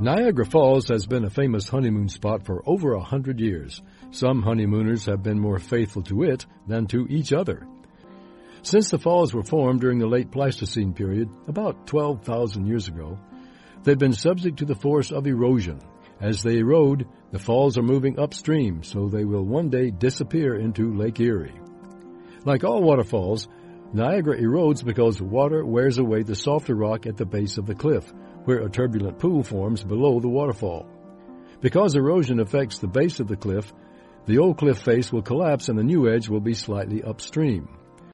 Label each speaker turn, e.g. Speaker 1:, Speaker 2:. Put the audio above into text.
Speaker 1: Niagara Falls has been a famous honeymoon spot for over 100 years. Some honeymooners have been more faithful to it than to each other. Since the falls were formed during the late Pleistocene period, about 12,000 years ago, they've been subject to the force of erosion. As they erode, the falls are moving upstream, so they will one day disappear into Lake Erie. Like all waterfalls, Niagara erodes because water wears away the softer rock at the base of the cliff, where a turbulent pool forms below the waterfall. Because erosion affects the base of the cliff, the old cliff face will collapse and the new edge will be slightly upstream.